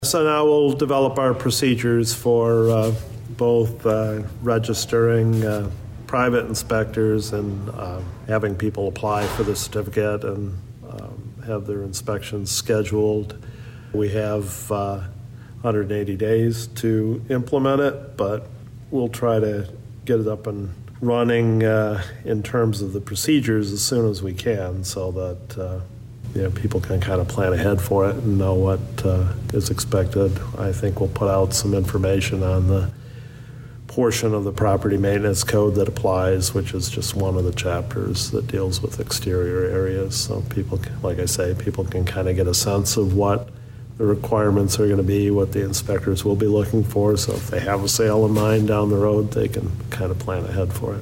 So now we'll develop our procedures for both registering private inspectors and having people apply for the certificate and have their inspections scheduled. We have 180 days to implement it, but we'll try to get it up and running in terms of the procedures as soon as we can so that people can kind of plan ahead for it and know what is expected. I think we'll put out some information on the portion of the property maintenance code that applies, which is just one of the chapters that deals with exterior areas. So people, like I say, people can kind of get a sense of what the requirements are going to be, what the inspectors will be looking for. So if they have a sale in mind down the road, they can kind of plan ahead for it.